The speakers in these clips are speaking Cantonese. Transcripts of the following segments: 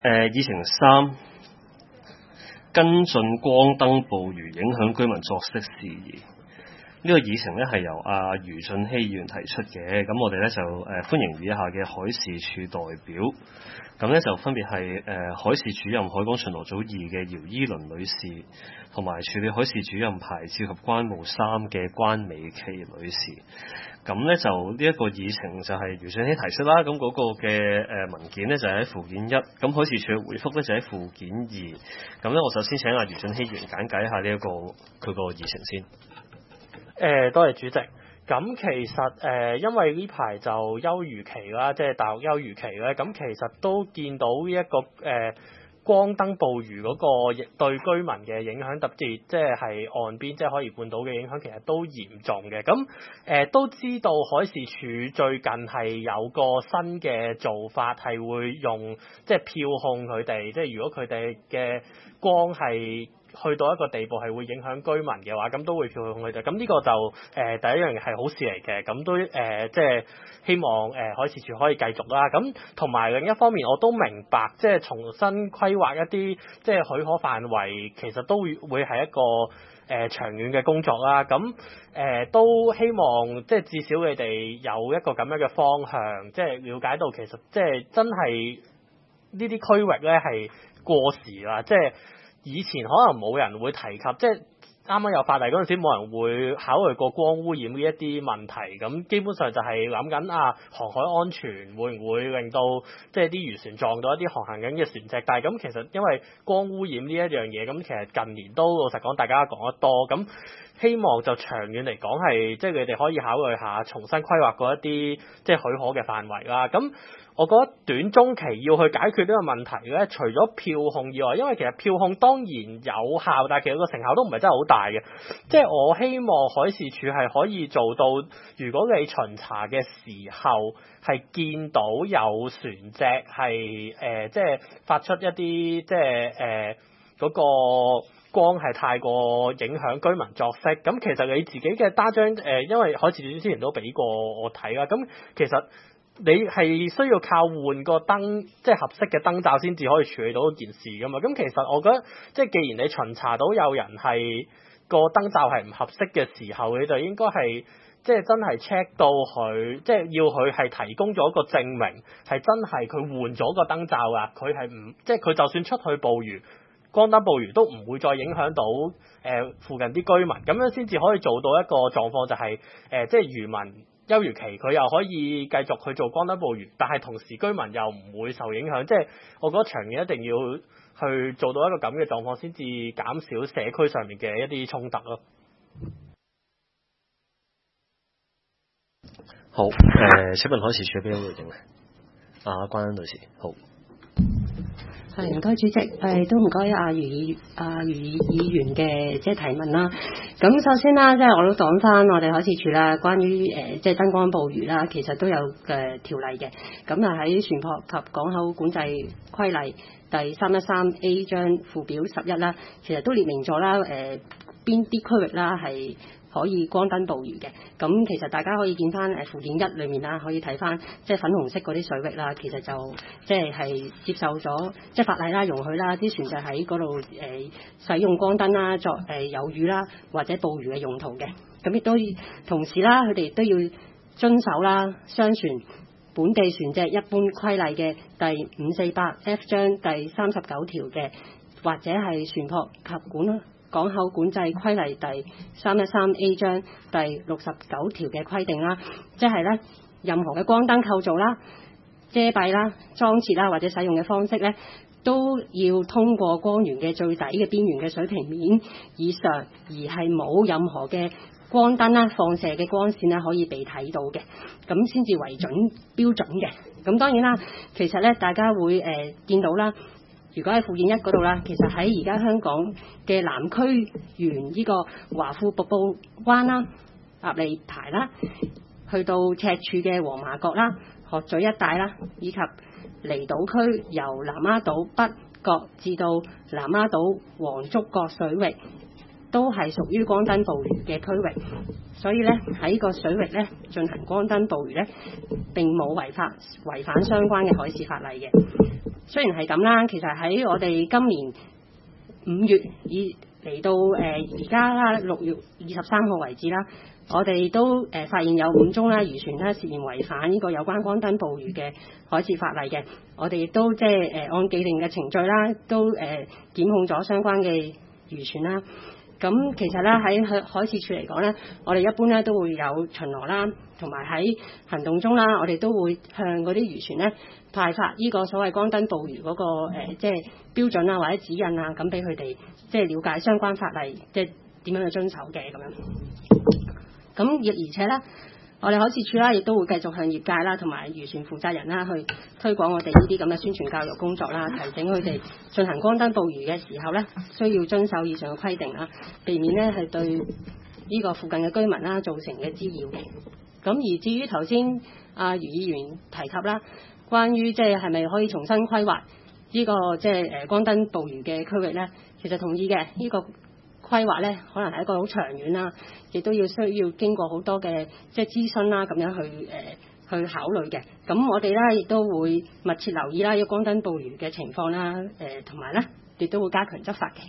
議程3跟進光燈捕魚影響居民作息事宜。呢個議程咧係由余俊熙議員提出嘅，咁我哋咧就歡迎以下嘅海事處代表，咁咧就分別係海事主任海港巡邏組2嘅姚依倫女士，同埋處理海事主任牌照及關務3嘅關美琪女士。咁咧就呢一個議程就係余俊熙提出啦，咁嗰個嘅文件咧就喺附件1，咁海事處嘅回覆咧就喺附件2。咁咧我首先請余俊熙議員簡介一下呢一個佢個議程先。 多謝主席。咁其實因為呢排就休漁期啦，即係大學休漁期咧，咁其實都見到呢一個光燈捕魚嗰個對居民嘅影響，特別即係岸邊即係海怡半島嘅影響，其實都嚴重嘅。咁都知道海事處最近係有個新嘅做法，係會用即係票控佢哋，即係如果佢哋嘅光係去到一個地步係會影響居民嘅話，咁都會票控佢哋。咁呢個就第一樣係好事嚟嘅，咁都即係希望海事處可以繼續啦。咁同埋另一方面，我都明白即係重新規劃一啲即係許可範圍，其實都會係一個長遠嘅工作啦。咁都希望即係至少你哋有一個咁樣嘅方向，即係了解到其實即係真係呢啲區域咧係過時啦，即係以前可能冇人會提及，即係啱啱有法例嗰陣時，冇人會考慮過光污染呢一啲問題。咁基本上就係諗緊航海安全會唔會令到即係啲漁船撞到一啲航行緊嘅船隻。但係咁其實因為光污染呢一樣嘢，咁其實近年都老實講大家講得多。咁希望就長遠嚟講係即係你哋可以考慮下重新規劃過一啲即係許可嘅範圍啦。咁我覺得短中期要去解決呢個問題咧，除咗票控以外，因為其實票控當然有效，但係其實個成效都唔係真係好大嘅。即係我希望海事處係可以做到，如果你巡查嘅時候係見到有船隻係即係發出一啲即係嗰個光係太過影響居民作息，咁其實你自己嘅單張因為海事處之前都俾過我睇啦，咁其實你係需要靠換個燈，即係合適嘅燈罩先至可以處理到件事噶嘛。咁其實我覺得，即係既然你巡查到有人係個燈罩係唔合適嘅時候，你就應該係即係真係 check 到佢，即係要佢係提供咗一個證明，係真係佢換咗個燈罩啊，佢係唔即係佢就算出去捕魚，光燈捕魚都唔會再影響到附近啲居民，咁樣先至可以做到一個狀況，就係即係漁民休漁期佢又可以繼續去做光燈捕魚，但係同時居民又唔會受影響。即係我覺得長遠一定要去做到一個咁嘅狀況，先至減少社區上面嘅一啲衝突咯。 好，請問海事處邊個回應咧？關女士，好。 係，唔該主席，都唔該余議員嘅即係提問啦。咁首先啦，即係我都講翻我哋海事處啦，關於即係燈光捕魚啦，其實都有條例嘅。咁喺船舶及港口管制規例第313A 章附表11啦，其實都列明咗啦，邊啲區域啦係可以光燈捕魚嘅。咁其實大家可以見翻附件1裏面啦，可以睇翻即係粉紅色嗰啲水域啦，其實就即係接受咗即係法例啦，容許啦啲船隻喺嗰度使用光燈啦，作有魚啦或者捕魚嘅用途嘅。咁亦都同時啦，佢哋都要遵守啦商船本地船隻一般規例嘅第548F 章第39條嘅，或者係船舶及港口管制規例第313A 章第69條嘅規定啦，即係咧任何嘅光燈構造啦、遮蔽啦、裝設啦或者使用嘅方式咧，都要通過光源嘅最底嘅邊緣嘅水平面以上，而係冇任何嘅光燈啦、放射嘅光線啦可以被睇到嘅，咁先至為準標準嘅。咁當然啦，其實咧大家會見到啦。如果喺附件1嗰度啦，其實喺而家香港嘅南區沿呢個華富瀑布灣啦、鴨脷排啦，去到赤柱嘅黃麻角啦、鶴咀一帶啦，以及離島區由南丫島北角至到南丫島黃竹角水域，都係屬於光燈捕魚嘅區域。所以咧喺個水域咧進行光燈捕魚咧並冇違反相關嘅海事法例嘅。 雖然係咁啦，其實喺我哋今年5月嚟到而家啦6月23號為止啦，我哋都發現有5宗啦漁船啦涉嫌違反呢個有關光燈捕魚嘅海事法例嘅，我哋亦都即係按既定嘅程序啦，都檢控咗相關嘅漁船啦。咁其實咧喺海事處嚟講咧，我哋一般咧都會有巡邏啦，同埋喺行動中啦，我哋都會向嗰啲漁船咧派發呢個所謂光燈捕魚嗰個即係標準啊或者指引啊，咁俾佢哋即係了解相關法例，即係點樣去遵守嘅咁樣。咁而且咧，我哋海事處啦，亦都會繼續向業界啦同埋漁船負責人啦去推廣我哋呢啲咁嘅宣傳教育工作啦，提醒佢哋進行光燈捕魚嘅時候咧，需要遵守以上嘅規定啦，避免咧係對呢個附近嘅居民啦造成嘅滋擾嘅。咁而至於頭先余議員提及啦，關於即係係咪可以重新規劃呢個即係光燈捕魚嘅區域咧，其實同意嘅。呢個規劃咧可能係一個好長遠啦，亦都需要經過好多嘅即係諮詢啦，咁樣去考慮嘅。咁我哋咧亦都會密切留意啦，呢個光燈捕魚嘅情況啦，同埋咧亦都會加強執法嘅。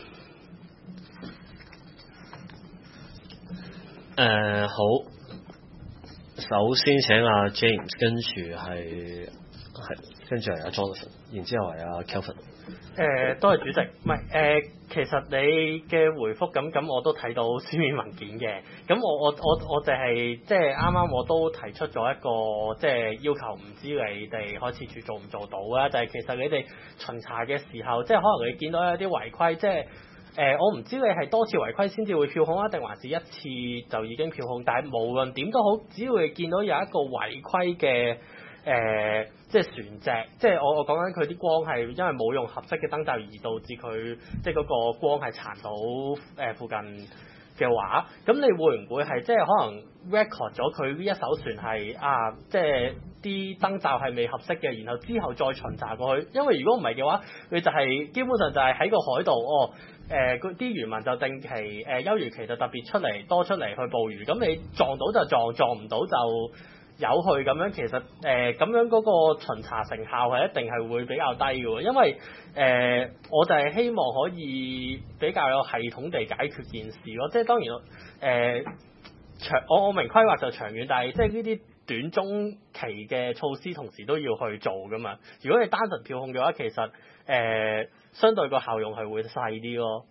好，首先請阿 James， 跟住係阿 Jonathan， 然之後係阿 Kelvin。 多謝主席，唔係其實你嘅回覆咁我都睇到書面文件嘅，咁我就係即係啱啱我都提出咗一個即係要求，唔知你哋海事處做唔做到啊？就係其實你哋巡查嘅時候，即係可能你見到有啲違規，即係我唔知你係多次違規先至會票控啊，定還是一次就已經票控？但係無論點都好，只要你見到有一個違規嘅即係船隻，即係我講緊佢啲光係因為冇用合適嘅燈罩而導致佢即係嗰個光係殘到附近嘅話，咁你會唔會係即係可能 record 咗佢呢一艘船係即係啲燈罩係未合適嘅，然後之後再巡查過去？因為如果唔係嘅話，你就係基本上就係喺個海度啲漁民就定期休漁期就特別多出嚟去捕魚，咁你撞到就撞唔到就有去咁樣，其實咁樣嗰個巡查成效係一定係會比較低嘅，因為我就係希望可以比較有系統地解決件事咯。即係當然我明規劃就長遠，但係即係呢啲短中期嘅措施同時都要去做噶嘛。如果你單純票控嘅話，其實相對個效用係會細啲咯。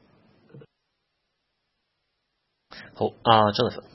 好，阿 Jonathan。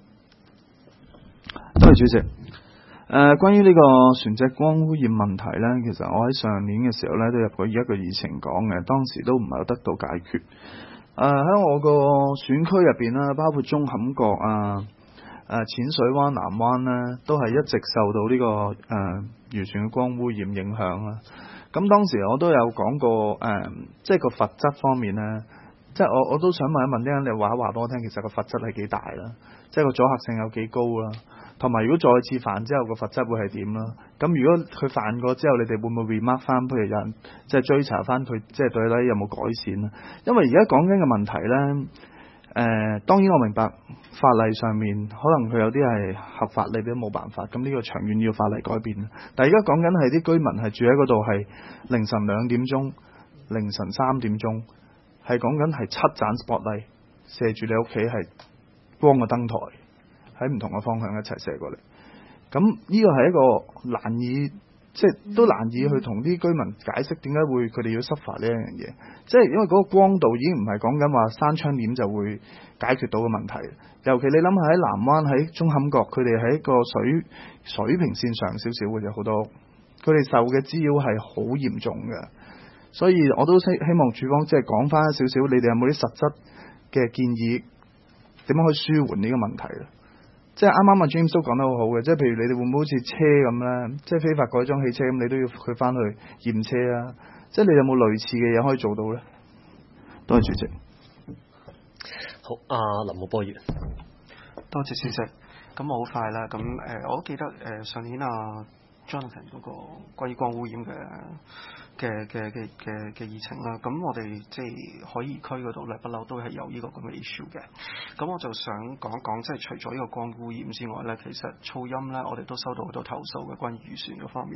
多謝主席。關於呢個船隻光污染問題呢，其實我喺上年嘅時候呢都入過一個議程講嘅，當時都唔係有得到解決。喺我個選區入邊啦，包括中坎角淺水灣、南灣呢，都係一直受到呢個漁船嘅光污染影響啦。咁當時我都有講過即係個罰則方面呢，即係我都想問一問，你話俾我聽，其實個罰則係幾大啦？即係個阻嚇性有幾高啦？同埋如果再次犯之後個罰則會係點啦？咁如果佢犯過之後，你哋會唔會 remark 翻？譬如有人即係追查翻佢，即係對咧有冇改善啦？因為而家講緊嘅問題咧，當然我明白法例上面可能佢有啲係合法，你都冇辦法。咁呢個長遠要法例改變。但係而家講緊係啲居民係住喺嗰度係凌晨2點鐘、凌晨3點鐘，係講緊係7盞 spotlight 射住你屋企係光個燈台。喺唔同嘅方向一齊射過嚟，咁呢個係一個難以即係都難以去同啲居民解釋點解會佢哋要執法呢一樣嘢，即係因為嗰個光度已經唔係講緊話閂窗簾就會解決到嘅問題。尤其你諗下喺南灣喺中坎角，佢哋喺個水平線上少少嘅，有好多佢哋受嘅滋擾係好嚴重嘅，所以我都希望署方即係講翻少少，你哋有冇啲實質嘅建議，點樣可以舒緩呢個問題咧？即係啱啱阿 James 都講得好好嘅，即係譬如你哋會唔會好似車咁咧，即係非法改裝汽車咁，你都要佢翻去驗車啊？即係你有冇類似嘅嘢可以做到咧？多謝主席。 好，林武波議員。 多謝主席。咁我好快啦。咁我都記得上年Jonathan 嗰個關於光污染嘅議程啦，咁我哋即係海怡區嗰度咧，不嬲都係有呢個咁嘅 issue 嘅。咁我就想講一講，即係除咗呢個光污染之外咧，其實噪音咧，我哋都收到好多投訴嘅關於漁船嗰方面。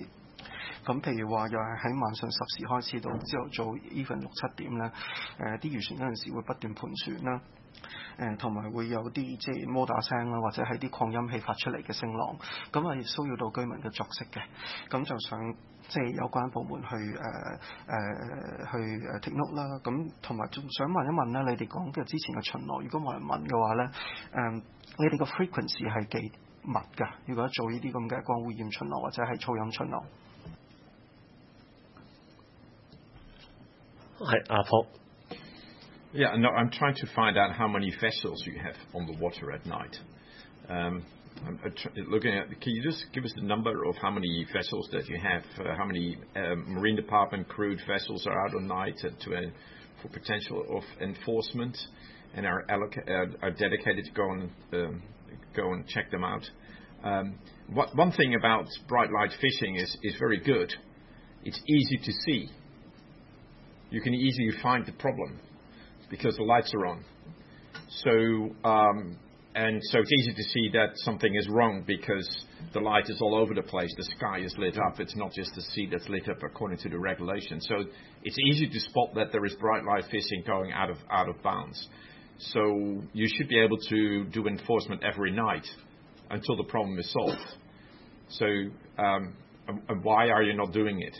咁譬如話又係喺晚上10時開始到朝頭早 even 6-7點咧，啲漁船嗰陣時會不斷盤旋啦。同埋會有啲即係摩打聲啦，或者係啲擴音器發出嚟嘅聲浪，咁係騷擾到居民嘅作息嘅。咁就想即係有關部門去take note 啦。咁同埋仲想問一問咧，你哋講嘅之前嘅巡邏，如果冇人問嘅話咧，你哋個 frequency 係幾密㗎？如果做呢啲咁嘅光污染巡邏或者係噪音巡邏， 係阿婆。 Yeah, no, I'm trying to find out how many vessels you have on the water at night. I'm looking at. Can you just give us the number of how many vessels that you have? How many Marine Department crewed vessels are out on night for potential of enforcement, and are dedicated to go and check them out? One thing about bright light fishing is very good. It's easy to see. You can easily find the problem, because the lights are on. So it's easy to see that something is wrong because the light is all over the place. The sky is lit up. It's not just the sea that's lit up according to the regulations. So it's easy to spot that there is bright light fishing going out of bounds. So you should be able to do enforcement every night until the problem is solved. So why are you not doing it?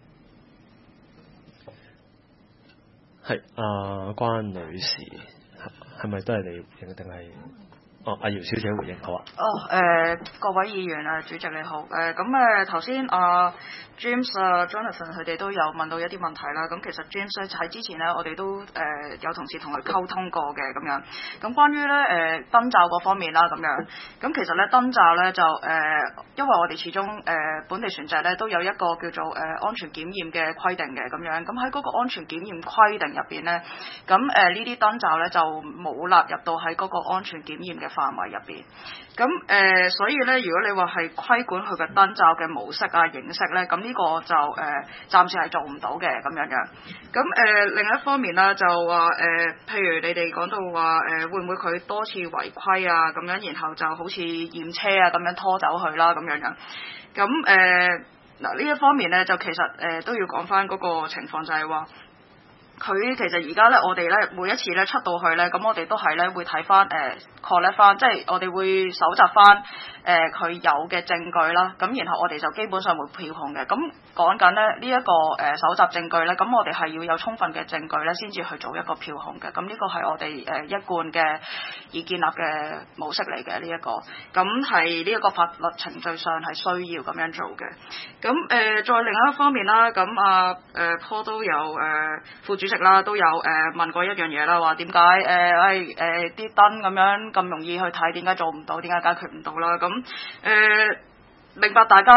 係關女士係咪都係你回應定係？阿姚小姐回應好啊。 各位議員啊，主席你好。頭先James Jonathan 佢哋都有問到一啲問題啦。咁其實 James 咧喺之前咧，我哋都有同事同佢溝通過嘅咁樣。咁關於咧燈罩嗰方面啦咁樣。咁其實咧燈罩咧就因為我哋始終本地船隻咧都有一個叫做安全檢驗嘅規定嘅咁樣。咁喺嗰個安全檢驗規定入邊咧，咁呢啲燈罩咧就冇納入到喺嗰個安全檢驗嘅範圍入邊。咁所以咧，如果你話係規管佢嘅燈罩嘅模式啊、形式咧，咁呢個就暫時係做唔到嘅咁樣樣。咁另一方面啦，就話譬如你哋講到話會唔會佢多次違規啊咁樣，然後就好似驗車啊咁樣拖走佢啦咁樣樣。咁嗱呢一方面咧，就其實都要講翻嗰個情況，就係話。佢其實而家咧，我哋咧每一次咧出到去咧，咁我哋都係咧會睇翻collect 翻，即係我哋會搜集翻佢有嘅證據啦。咁然後我哋就基本上會票控嘅。咁講緊咧呢一個搜集證據咧，咁我哋係要有充分嘅證據咧，先至去做一個票控嘅。咁呢個係我哋一貫嘅已建立嘅模式嚟嘅呢一個。咁係呢一個法律程序上係需要咁樣做嘅。咁再另一方面啦，咁Paul 都有副主席啦，都有問過一樣嘢啦，話點解啲燈咁樣咁容易去睇，點解做唔到，點解解決唔到啦？咁明白大家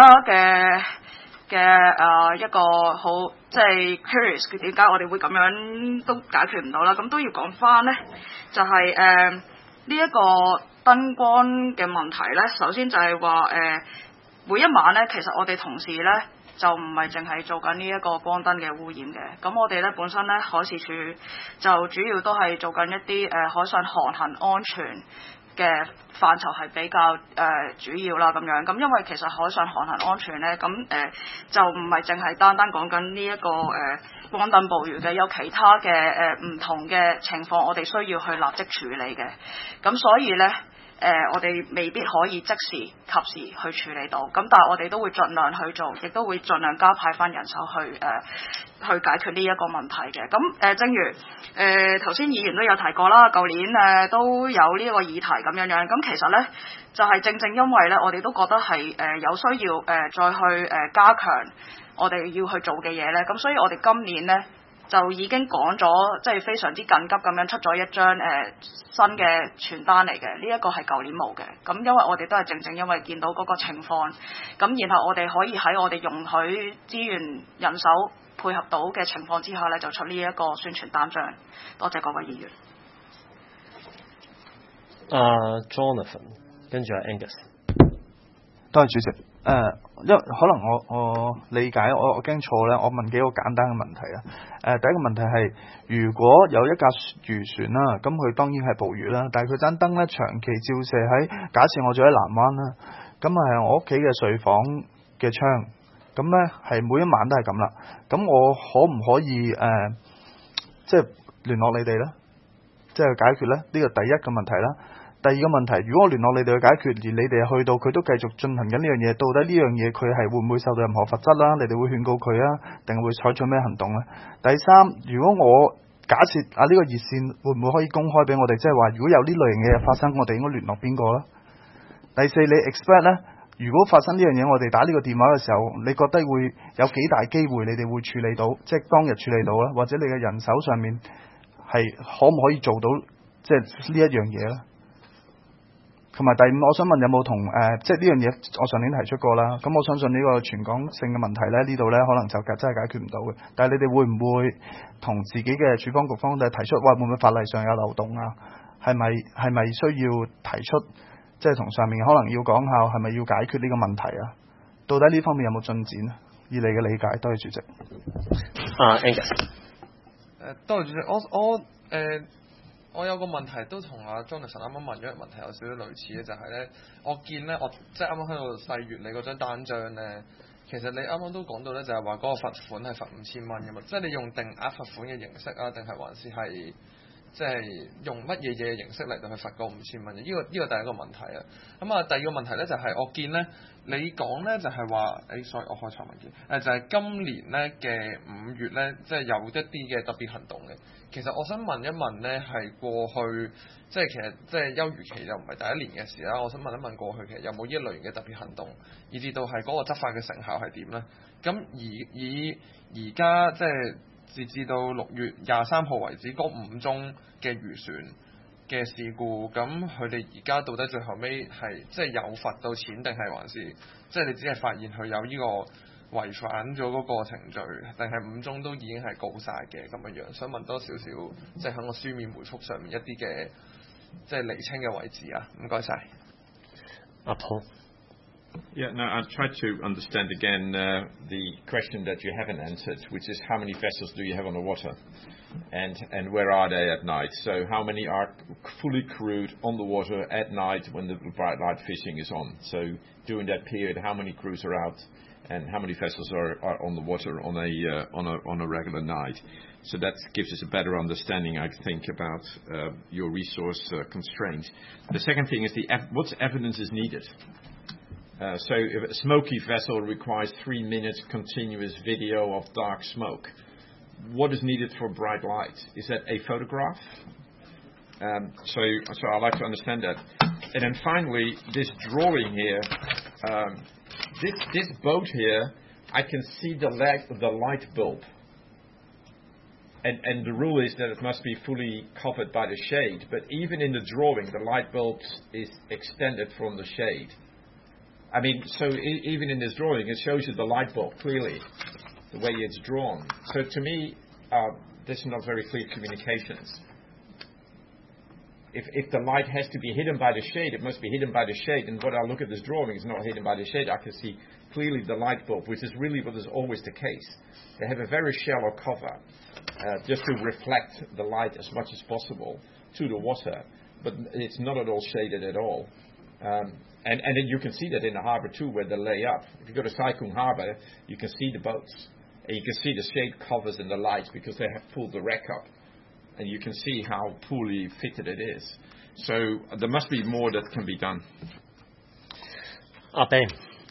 嘅一個好即係 curious 點解我哋會咁樣都解決唔到啦？咁都要講翻咧，就係呢一個燈光嘅問題咧，首先就係話每一晚咧，其實我哋同事咧。就唔係淨係做緊呢一個光燈嘅污染嘅，咁我哋咧本身咧海事處就主要都係做緊一啲海上航行安全嘅範疇係比較主要啦咁樣。咁因為其實海上航行安全咧，咁就唔係淨係單單講緊呢一個光燈捕魚嘅，有其他嘅唔同嘅情況，我哋需要去立即處理嘅。咁所以咧。我哋未必可以即時及時去處理到，咁但係我哋都會盡量去做，亦都會盡量加派翻人手去解決呢一個問題嘅。咁正如頭先議員都有提過啦，舊年都有呢一個議題咁樣樣。咁其實咧就係正因為咧，我哋都覺得係有需要再去加強我哋要去做嘅嘢咧。咁所以我哋今年咧。就已經講咗，即係非常之緊急咁樣出咗一張新嘅傳單嚟嘅，呢一個係舊年冇嘅。咁因為我哋都係正因為見到嗰個情況，咁然後我哋可以喺我哋容許資源人手配合到嘅情況之下咧，就出呢一個宣傳單張。多謝各位議員。 Jonathan， 跟住Angus。 多謝主席。因為可能我理解我驚錯咧，我問幾個簡單嘅問題啊。第一個問題係，如果有一架漁船啦，咁佢當然係捕魚啦，但係佢盞燈咧長期照射喺，假設我住喺南灣啦，咁係我屋企嘅睡房嘅窗， 咁咧係每一晚都係咁啦。咁我可唔可以即係聯絡你哋咧？即係解決咧？呢個第一個問題啦。第二個問題，如果我聯絡你哋去解決，而你哋去到佢都繼續進行緊呢樣嘢，到底呢樣嘢佢係會唔會受到任何罰則啦？你哋會勸告佢啊，定係會採取咩行動咧？第三，如果我假設呢個熱線會唔會可以公開俾我哋？即係話如果有呢類型嘅嘢發生，我哋應該聯絡邊個啦？第四，你 expect 咧，如果發生呢樣嘢，我哋打呢個電話嘅時候，你覺得會有幾大機會你哋會處理到，即係當日處理到啦，或者你嘅人手上面係可唔可以做到即係呢一樣嘢咧？同埋第五，我想問有冇同即係呢樣嘢，我上年提出過啦。咁我相信呢個全港性嘅問題咧，呢度咧可能就真係解決唔到嘅。但係你哋會唔會同自己嘅處方局方都提出，會唔會法例上有漏洞啊？係咪需要提出，即係同上面可能要講下，係咪要解決呢個問題啊？到底呢方面有冇進展啊？以你嘅理解，多謝主席。 Angus， 多謝主席，我有個問題都同阿 Jonathan 啱啱問咗個問題有少少類似嘅，就係咧，我見咧，我即係啱啱喺度細閱你嗰張單張咧，其實你啱啱都講到咧，就係話嗰個罰款係罰5000蚊嘅嘛，即係你用定額罰款嘅形式啊，定係還是係即係用乜嘢嘅形式嚟到去罰嗰5000蚊嘅？呢個第一個問題啊。咁啊，第二個問題咧就係我見咧，你講咧就係話，sorry， 我開錯文件，就係今年咧嘅5月咧，即係有一啲嘅特別行動嘅。其實我想問一問咧，係過去即係其實即係休漁期又唔係第一年嘅事啦。我想問一問過去其實有冇呢一類型嘅特別行動，以至到係嗰個執法嘅成效係點咧？咁而家即係截至到6月23號為止，嗰5宗嘅漁船嘅事故，咁佢哋而家到底最後尾係即係有罰到錢，定係還是即係你只係發現佢有呢個違反咗嗰個程序，定係5宗都已經係告晒嘅咁樣？想問多少少，即係喺個書面回覆上面一啲嘅即係釐清嘅位置啊！唔該晒。 阿Paul。 Yeah, no, I've tried to understand again the question that you haven't answered, which is how many vessels do you have on the water, and where are they at night? So how many are fully crewed on the water at night when the bright light fishing is on? So during that period, how many crews are out, and how many vessels are on the water on a regular night? So that gives us a better understanding, I think, about your resource constraints. The second thing is what evidence is needed. So if a smoky vessel requires 3 minutes continuous video of dark smoke, what is needed for bright light? Is that a photograph? So I'd like to understand that. And then finally, this drawing here, this boat here, I can see the light bulb. And the rule is that it must be fully covered by the shade. But even in the drawing, the light bulb is extended from the shade. I mean, so even in this drawing, it shows you the light bulb clearly, the way it's drawn. So to me, this is not very clear communications. If the light has to be hidden by the shade, it must be hidden by the shade. And when I look at this drawing, it's not hidden by the shade. I can see clearly the light bulb, which is really what is always the case. They have a very shallow cover, just to reflect the light as much as possible to the water. But it's not at all shaded at all. And then you can see that in the harbour too, where they lay up. If you go to Sai Kung Harbour, you can see the boats. And you can see the shade covers in the lights because they have pulled the wreck up. And you can see how poorly fitted it is. So there must be more that can be done. Ben。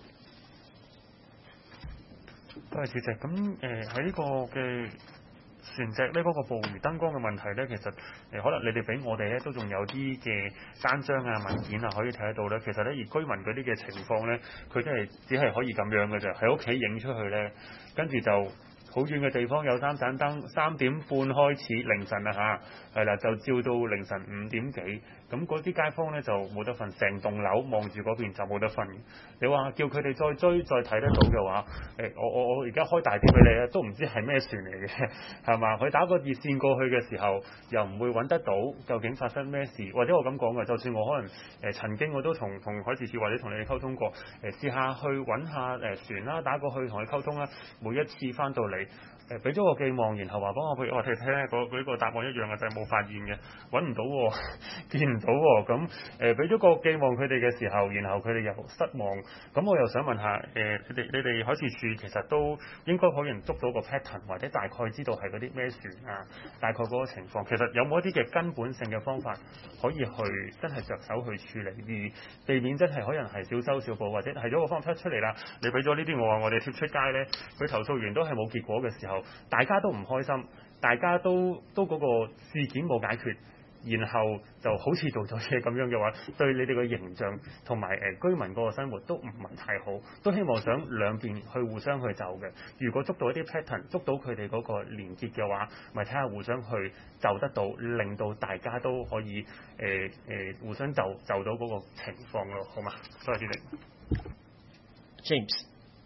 多謝主席。咁喺呢個嘅船隻呢嗰個捕魚燈光嘅問題咧，其實可能你哋俾我哋咧都仲有啲嘅單張啊文件啊可以睇得到咧。其實咧，而居民嗰啲嘅情況咧，佢真係只係可以咁樣嘅啫，喺屋企影出去咧，跟住就好遠嘅地方有3盞燈，3點半開始凌晨啊係啦，就照到凌晨5點幾。咁嗰啲街坊咧就冇得瞓，成棟樓望住嗰邊就冇得瞓。你話叫佢哋再追再睇得到嘅話，我而家開大啲俾你咧，都唔知係咩船嚟嘅，係嘛？佢打個熱線過去嘅時候，又唔會揾得到究竟發生咩事，或者我咁講嘅，就算我可能曾經我都同海事處或者同你哋溝通過，試下去揾下船啦，打過去同佢溝通啦，每一次翻到嚟。 俾咗個寄望，然後話幫我譬如我哋聽嗰個答案一樣嘅，就係冇發現嘅，揾唔到喎，見唔到喎，咁俾咗個寄望佢哋嘅時候，然後佢哋又失望，咁我又想問下你哋海事處其實都應該可能捉到個 pattern， 或者大概知道係嗰啲咩船啊，大概嗰個情況，其實有冇一啲嘅根本性嘅方法可以去真係着手去處理，而避免真係可能係小修小補，或者係咗個方法出嚟啦，你俾咗呢啲我哋貼出街呢，佢投訴完都係冇結果嘅時候，大家都唔開心，大家都嗰個事件冇解決，然後就好似做咗嘢咁樣嘅話，對你哋嘅形象同埋居民嗰個生活都唔係太好，都希望想兩邊去互相去就嘅。如果捉到一啲 pattern， 捉到佢哋嗰個連結嘅話，咪睇下互相去就得到，令到大家都可以互相就到嗰個情況咯，好嘛？多謝主席。 James。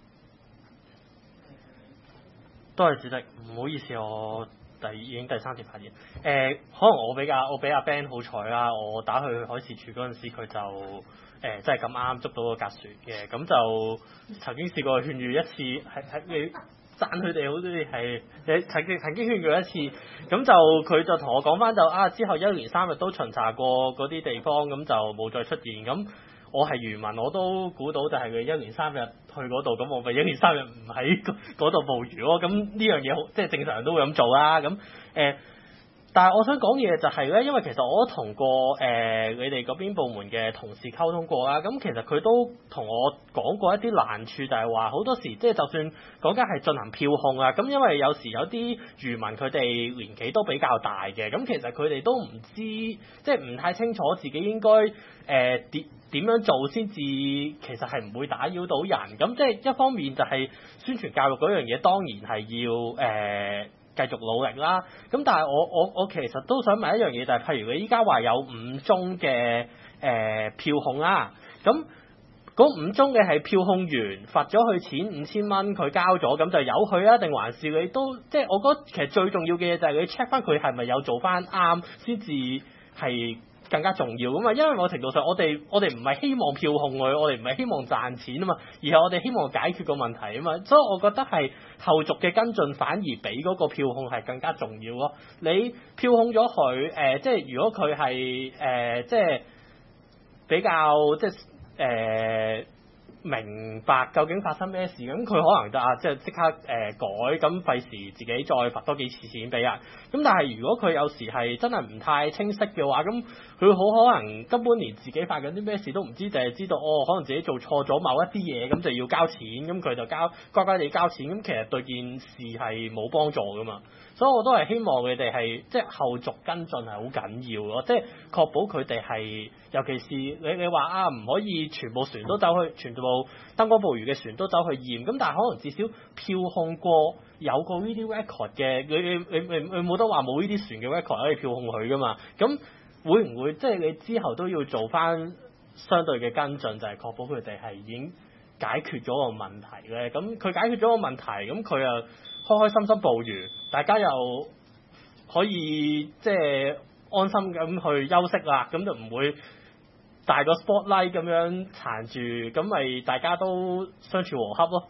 多謝主席，唔好意思，我已經第三次發言。可能我比阿 Ben 好彩啦，我打去海事處嗰陣時，佢就真係咁啱捉到個隔船嘅，咁就曾經試過勸喻一次，係你讚佢哋好似係曾經勸喻一次，咁就佢就同我講翻之後1連3日都巡查過嗰啲地方，咁就冇再出現咁。我係漁民，我都估到就係佢1連3日去嗰度，咁我咪1連3日唔喺嗰度捕魚咯。咁呢樣嘢好，即係正常人都會咁做啦。咁但係我想講嘢就係咧，因為其實我都同過你哋嗰邊部門嘅同事溝通過啦。咁其實佢都同我講過一啲難處，就係話好多時即係就算嗰間係進行票控啊，咁因為有時有啲漁民佢哋年紀都比較大嘅，咁其實佢哋都唔知，即係唔太清楚自己應該點樣做先至其實係唔會打擾到人。咁即係一方面就係宣傳教育嗰樣嘢，當然係要繼續努力啦，咁但係我其實都想問一樣嘢，就係譬如你依家話有5宗嘅票控啦，咁嗰5宗嘅係票控完罰咗佢錢5000蚊，佢交咗，咁就由佢啊？定還是你都即係我覺得其實最重要嘅嘢就係你 check 翻佢係咪有做翻啱先至係更加重要噶嘛，因為某程度上我哋唔係希望票控佢，我哋唔係希望賺錢啊嘛，而係我哋希望解決個問題啊嘛，所以我覺得係後續嘅跟進反而比嗰個票控係更加重要咯。你票控咗佢，即係如果佢係即係比較即係明白究竟發生咩事，咁佢可能就即刻改，咁費事自己再罰多幾次錢俾人。咁但係如果佢有時係真係唔太清晰嘅話，咁佢好可能根本連自己發緊啲咩事都唔知，就係知道可能自己做錯咗某一啲嘢，咁就要交錢，咁佢就乖乖地交錢，咁其實對件事係冇幫助噶嘛。所以我都係希望佢哋係即係後續跟進係好緊要咯，即係確保佢哋係，尤其是你話唔可以全部船都走去，全部燈光捕魚嘅船都走去驗，咁但係可能至少票控過有個呢啲 record 嘅，你冇得話冇呢啲船嘅 record 可以票控佢噶嘛？咁會唔會即係你之後都要做翻相對嘅跟進，就係確保佢哋係已經解決咗個問題咧？咁佢解決咗個問題，咁佢又開心心捕魚，大家又可以即係安心咁去休息啦，咁就唔會大個 spotlight 咁樣纏住，咁咪大家都相處和洽咯。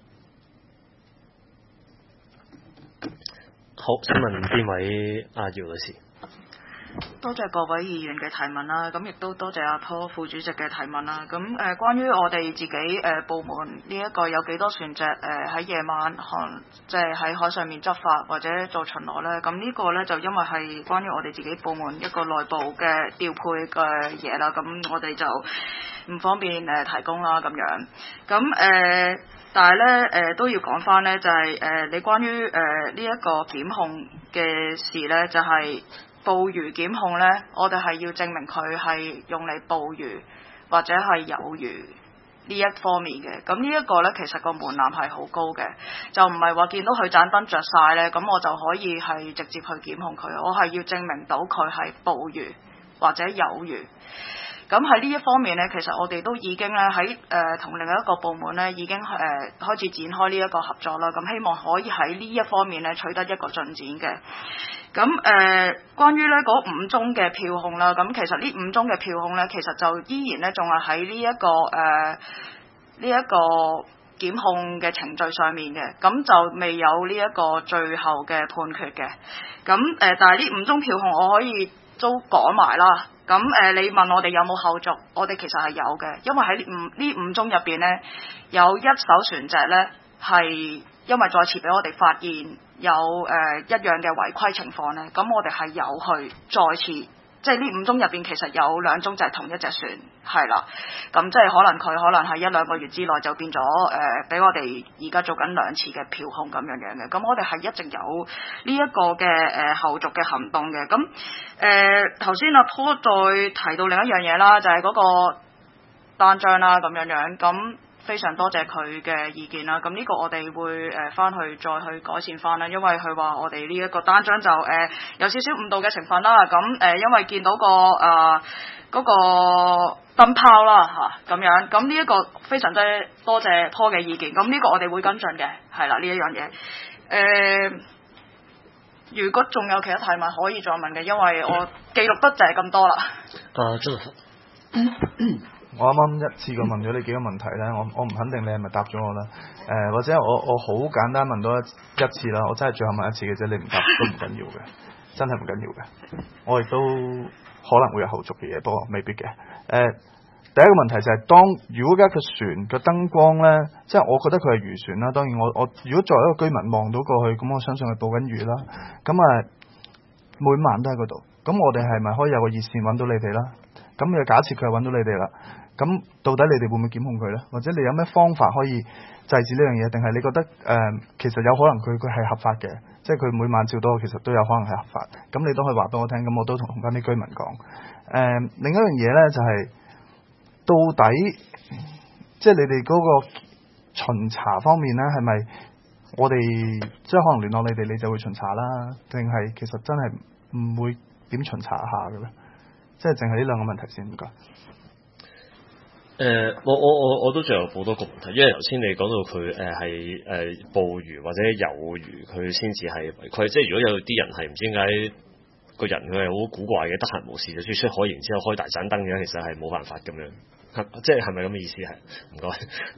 好，請問邊位阿姚女士？ 多謝各位議員嘅提問啦，咁亦都多謝阿 Paul 副主席嘅提問啦。咁關於我哋自己部門呢一個有幾多船隻喺夜晚即係喺海上面執法或者做巡邏呢？咁呢個呢，就因為係關於我哋自己部門一個內部嘅調配嘅嘢啦，咁我哋就唔方便提供啦咁樣。咁但係呢，都要講翻呢，就係你關於呢一個檢控嘅事呢，就係捕魚檢控呢，我哋係要證明佢係用嚟捕魚或者係有魚呢一方面嘅。咁呢一個呢，其實個門檻係好高嘅，就唔係話見到佢盞燈着晒呢，咁我就可以係直接去檢控佢。我係要證明到佢係捕魚或者有魚。咁喺呢一方面呢，其實我哋都已經咧喺同另一個部門呢已經開始展開呢一個合作啦。咁希望可以喺呢一方面呢取得一個進展嘅。咁關於呢嗰5宗嘅票控啦，咁其實呢5宗嘅票控呢，其實就依然呢仲係喺呢一個檢控嘅程序上面嘅，咁就未有呢一個最後嘅判決嘅。咁但係呢5宗票控我可以都講埋啦。咁你問我哋有冇後續，我哋其實係有嘅，因為喺呢5宗入邊呢，有一艘船隻呢係因為再次俾我哋發現有一樣嘅違規情況呢，咁我哋係有去再次。即係呢5宗入邊，其實有2宗就係同一隻船，係啦。咁即係可能佢係1-2個月之內就變咗俾我哋而家做緊2次嘅票控咁樣嘅。咁我哋係一直有呢一個嘅後續嘅行動嘅。咁頭先阿 Paul 再提到另一樣嘢啦，就係嗰個單張啦咁樣。咁非常多謝佢嘅意見啦，咁呢個我哋會翻去再去改善翻啦，因為佢話我哋呢一個單張就有少少誤導嘅成分啦，咁因為見到嗰個燈泡啦咁樣，咁呢一個非常之多謝 Paul 嘅意見，咁呢個我哋會跟進嘅，係啦呢一樣嘢。如果仲有其他提問可以再問嘅，因為我記錄得就係咁多啦。 我啱啱一次過問咗你幾個問題咧，我唔肯定你係咪答咗我啦。或者我好簡單問多一次啦，我真係最後問一次嘅啫，你唔答都唔緊要嘅，真係唔緊要嘅。我亦都可能會有後續嘅嘢，不過未必嘅。第一個問題就係如果一個船嘅燈光咧，即係我覺得佢係漁船啦。當然我如果作為一個居民望到過去，咁我相信係捕緊魚啦。咁每晚都喺嗰度，咁我哋係咪可以有個熱線揾到你哋啦？咁就假設佢係揾到你哋啦，咁到底你哋會唔會檢控佢呢？或者你有咩方法可以制止呢樣嘢？定係你覺得其實有可能佢係合法嘅，即係佢每晚照到其實都有可能係合法。咁你都可以話俾我聽，咁我都同翻啲居民講。另一樣嘢呢，就係到底即係你哋嗰個巡查方面呢，係咪我哋即係可能聯絡你哋，你就會巡查啦？定係其實真係唔會點巡查下嘅咧？即係淨係呢兩個問題先，唔該。 我都最後補多個問題，因為頭先你講到佢係捕魚或者遊魚，佢先至係違規。即係如果有啲人係唔知點解個人佢係好古怪嘅，得閒無事就出海，然之後開大盞燈嘅，其實係冇辦法咁樣。即係咪咁嘅意思？係唔該。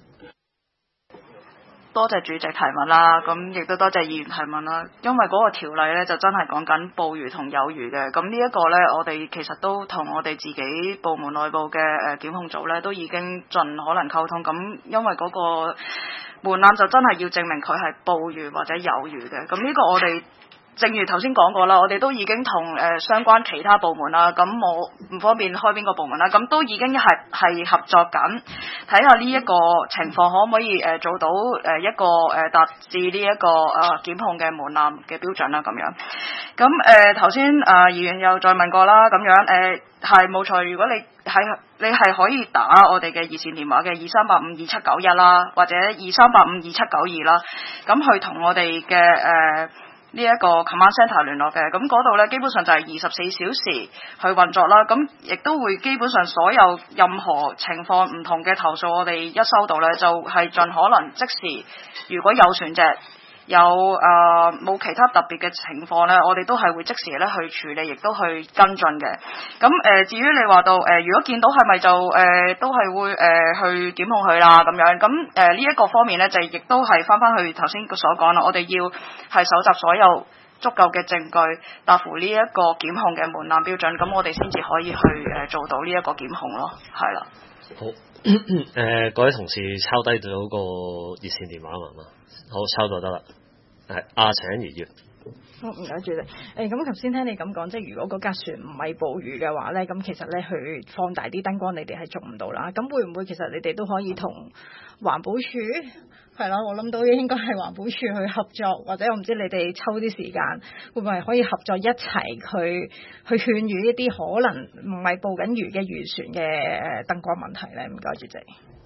多謝主席提問啦，咁亦都多謝議員提問啦。因為嗰個條例呢，就真係講緊捕魚同有魚嘅，咁呢一個呢，我哋其實都同我哋自己部門內部嘅檢控組呢，都已經盡可能溝通。咁因為嗰個門檻就真係要證明佢係捕魚或者有魚嘅，咁呢個我哋正如頭先講過啦，我哋都已經同相關其他部門啦，咁我唔方便開邊個部門啦，咁都已經係合作緊，睇下呢一個情況可唔可以做到一個達至呢一個檢控嘅門檻嘅標準啦咁樣。咁頭先議員又再問過啦，咁樣係冇錯，如果你係可以打我哋嘅熱線電話嘅23852791啦，或者23852792啦，咁去同我哋嘅呢一個 command centre 聯絡嘅，咁嗰度呢，基本上就係24小時去運作啦，咁亦都會基本上所有任何情況唔同嘅投訴，我哋一收到呢，就係盡可能即時，如果有船隻有冇其他特別嘅情況呢，我哋都係會即時咧去處理，亦都去跟進嘅。咁至於你話到如果見到係咪就都係會去檢控佢啦咁樣，咁呢一個方面呢，就亦都係翻去頭先所講啦，我哋要係搜集所有足夠嘅證據，達乎呢一個檢控嘅門檻標準，咁我哋先至可以去做到呢一個檢控咯，係啦。 好，各位同事抄低咗個熱線電話嘛？好，抄到得啦。係陳欣怡。 好，唔該主席。咁頭先聽你咁講，即係如果嗰架船唔係捕魚嘅話咧，咁其實咧去放大啲燈光，你哋係做唔到啦。咁會唔會其實你哋都可以同環保署係啦？我諗到應該係環保署去合作，或者我唔知你哋抽啲時間，會唔會係可以合作一齊去勸喻一啲可能唔係捕緊魚嘅漁船嘅燈光問題咧？唔該主席。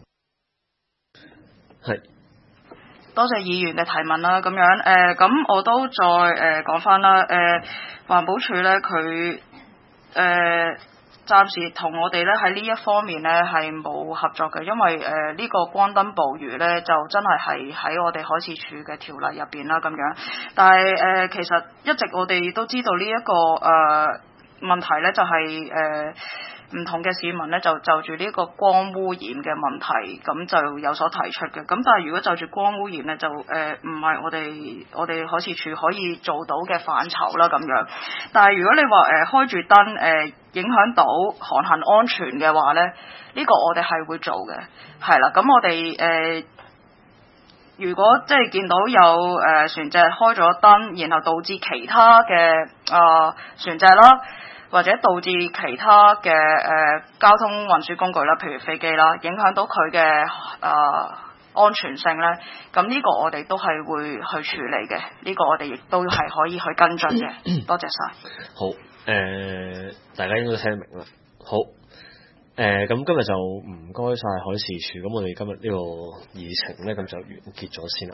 係。 多謝議員嘅提問啦，咁樣咁我都再講翻啦，環保署咧佢暫時同我哋咧喺呢一方面咧係冇合作嘅，因為呢個光燈捕魚咧就真係喺我哋海事處嘅條例入邊啦咁樣，但係其實一直我哋都知道呢一個問題咧就係唔同嘅市民咧就住呢個光污染嘅問題，咁就有所提出嘅。咁但係如果就住光污染咧，就唔係我哋海事處可以做到嘅範疇啦咁樣。但係如果你話開住燈影響到航行安全嘅話咧，呢個我哋係會做嘅，係啦。咁我哋如果即係見到有船隻開咗燈，然後導致其他嘅船隻啦，或者導致其他嘅交通運輸工具啦，譬如飛機啦，影響到佢嘅安全性咧，咁呢個我哋都係會去處理嘅，呢個我哋亦都係可以去跟進嘅。多謝晒。 好，大家應該聽得明啦。好。咁今日就唔該晒海事處，咁我哋今日呢個議程咧，咁就完結咗先啦。